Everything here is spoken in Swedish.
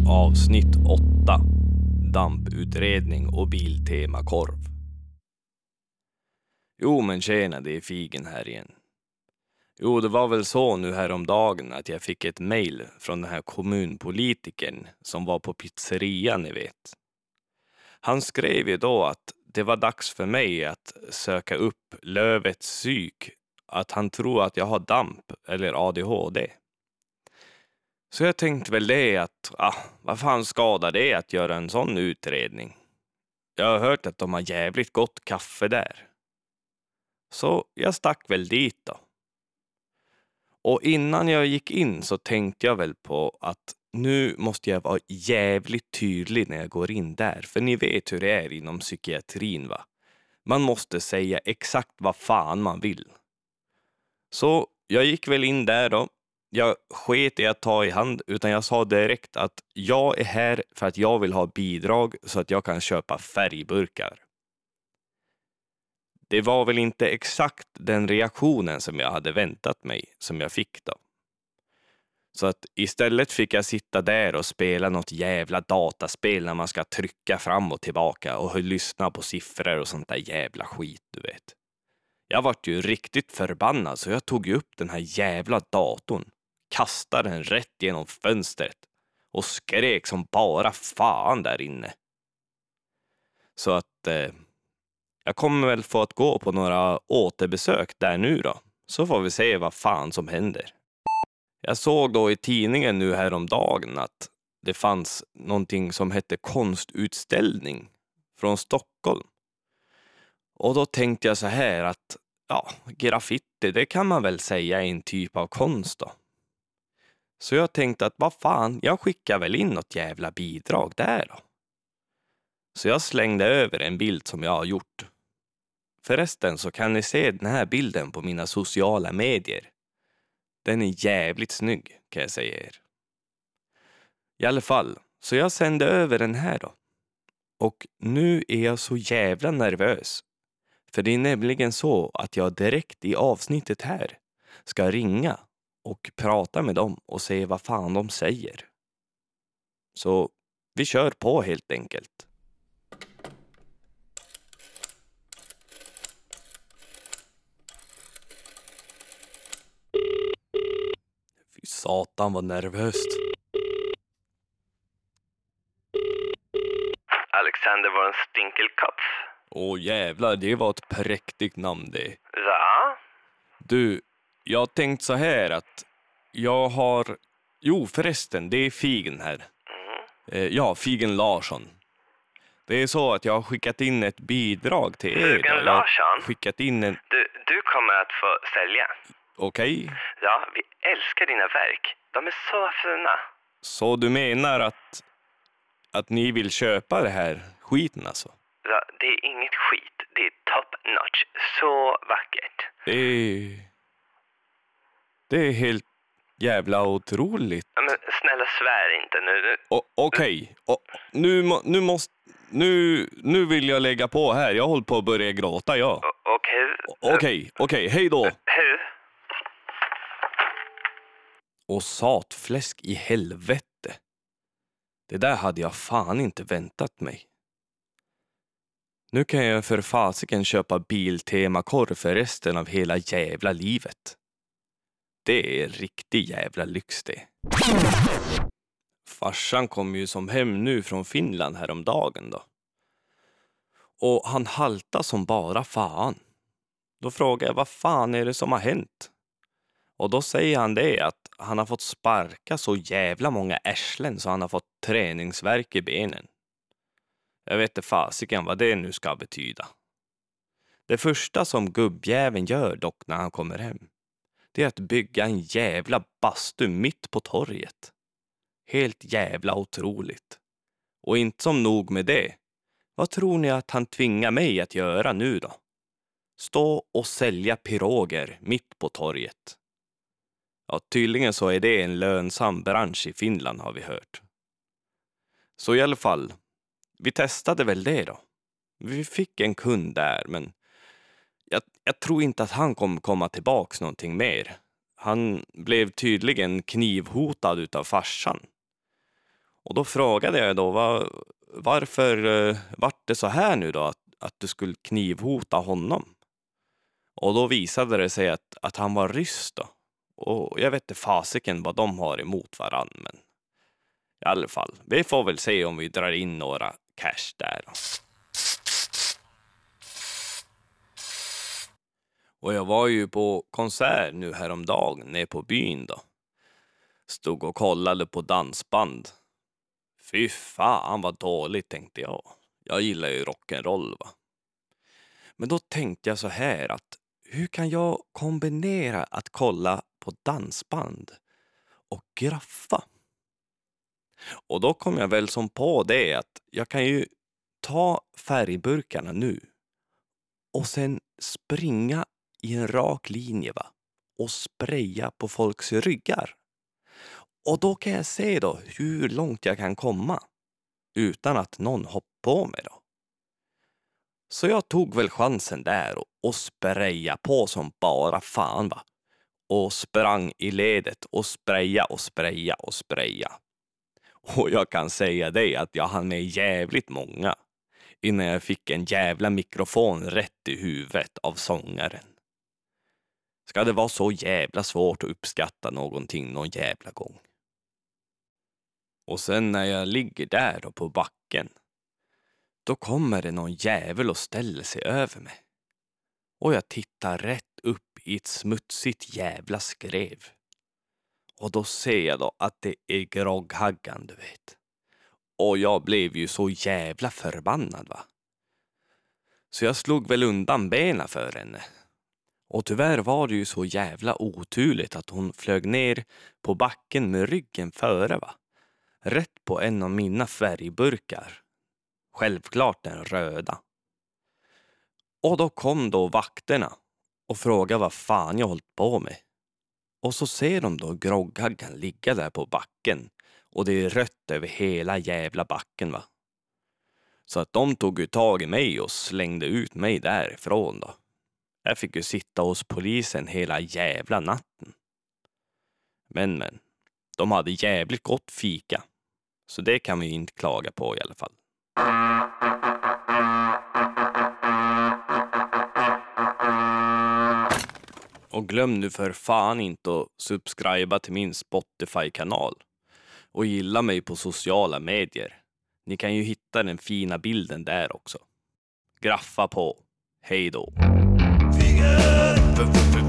Avsnitt 8. Damputredning och biltemakorv. Jo men tjena, det är Figen här igen. Jo, det var väl så nu häromdagen att jag fick ett mejl från den här kommunpolitikern som var på pizzerian, ni vet. Han skrev ju då att det var dags för mig att söka upp Lövets psyk, att han tror att jag har damp eller ADHD. Så jag tänkte väl det att, vad fan skadar det att göra en sån utredning? Jag har hört att de har jävligt gott kaffe där. Så jag stack väl dit då. Och innan jag gick in så tänkte jag väl på att nu måste jag vara jävligt tydlig när jag går in där. För ni vet hur det är inom psykiatrin, va? Man måste säga exakt vad fan man vill. Så jag gick väl in där då. Jag sket i att ta i hand, utan jag sa direkt att jag är här för att jag vill ha bidrag så att jag kan köpa färgburkar. Det var väl inte exakt den reaktionen som jag hade väntat mig som jag fick då. Så att istället fick jag sitta där och spela något jävla dataspel när man ska trycka fram och tillbaka och lyssna på siffror och sånt där jävla skit, du vet. Jag vart ju riktigt förbannad så jag tog upp den här jävla datorn, kastade den rätt genom fönstret och skrek som bara fan där inne. Så att jag kommer väl få att gå på några återbesök där nu då. Så får vi se vad fan som händer. Jag såg då i tidningen nu häromdagen att det fanns någonting som hette konstutställning från Stockholm. Och då tänkte jag så här att graffiti, det kan man väl säga är en typ av konst då. Så jag tänkte att vad fan, jag skickar väl in något jävla bidrag där då. Så jag slängde över en bild som jag har gjort. Förresten så kan ni se den här bilden på mina sociala medier. Den är jävligt snygg, kan jag säga er. I alla fall, så jag sände över den här då. Och nu är jag så jävla nervös. För det är nämligen så att jag direkt i avsnittet här ska ringa och prata med dem och se vad fan de säger. Så vi kör på helt enkelt. Fy satan vad nervöst. Alexander var en stinkelkopf. Åh jävlar, det var ett präktigt namn det. Ja? Du, jag har tänkt så här att jag har... Jo förresten, det är Figen här. Ja, Figen Larsson. Det är så att jag har skickat in ett bidrag till er. Figen Larsson? Skickat in en... Du kommer att få sälja. Okej. Ja, vi älskar dina verk. De är så fina. Så du menar att ni vill köpa det här skiten alltså? Ja, det är inget skit. Det är top notch. Så vackert. Det är helt jävla otroligt. Ja, men snälla svär inte nu. Okej. Nu vill jag lägga på här. Jag håller på att börja gråta, ja. Okej, hej då. Hej. Och satfläsk i helvete. Det där hade jag fan inte väntat mig. Nu kan jag för fasiken köpa biltemakorv för resten av hela jävla livet. Det är riktig jävla lyx det. Farsan kom ju som hem nu från Finland häromdagen då. Och han haltar som bara fan. Då frågar jag, vad fan är det som har hänt? Och då säger han det att han har fått sparka så jävla många ärslen så han har fått träningsvärk i benen. Jag vet inte fasiken vad det nu ska betyda. Det första som gubbjäveln gör dock när han kommer hem, det är att bygga en jävla bastu mitt på torget. Helt jävla otroligt. Och inte som nog med det. Vad tror ni att han tvingar mig att göra nu då? Stå och sälja piroger mitt på torget. Ja, tydligen så är det en lönsam bransch i Finland har vi hört. Så i alla fall, vi testade väl det då. Vi fick en kund där, men jag tror inte att han kommer komma tillbaks någonting mer. Han blev tydligen knivhotad utav farsan. Och då frågade jag då, varför vart det så här nu då, att du skulle knivhota honom? Och då visade det sig att han var ryss då. Och jag vet inte fasiken vad de har emot varann, men i alla fall, vi får väl se om vi drar in några cash där. Och jag var ju på konsert nu häromdagen nere på byn då. Stod och kollade på dansband. Fy fan vad dåligt, tänkte jag. Jag gillar ju rock'n'roll, va. Men då tänkte jag så här att hur kan jag kombinera att kolla på dansband och graffa? Och då kom jag väl som på det att jag kan ju ta färgburkarna nu och sen springa i en rak linje, va, och spraya på folks ryggar. Och då kan jag se då hur långt jag kan komma utan att någon hoppar på mig då. Så jag tog väl chansen där och spraya på som bara fan, va. Och sprang i ledet och spraya och spraya och spraya. Och jag kan säga det att jag hann med jävligt många innan jag fick en jävla mikrofon rätt i huvudet av sångaren. Ska det vara så jävla svårt att uppskatta någonting någon jävla gång? Och sen när jag ligger där då på backen, då kommer det någon jävel och ställer sig över mig. Och jag tittar rätt upp i ett smutsigt jävla skrev. Och då ser jag då att det är Grogghaggan, du vet. Och jag blev ju så jävla förbannad, va. Så jag slog väl undan benen för henne. Och tyvärr var det ju så jävla oturligt att hon flög ner på backen med ryggen före, va. Rätt på en av mina färgburkar. Självklart den röda. Och då kom då vakterna och frågade vad fan jag hållit på med. Och så ser de då Grogghaggan ligga där på backen. Och det är rött över hela jävla backen, va. Så att de tog ju tag i mig och slängde ut mig därifrån då. Jag fick ju sitta hos polisen hela jävla natten. Men, de hade jävligt gott fika. Så det kan vi ju inte klaga på i alla fall. Och glöm nu för fan inte att subscriba till min Spotify-kanal. Och gilla mig på sociala medier. Ni kan ju hitta den fina bilden där också. Graffa på. Hej då.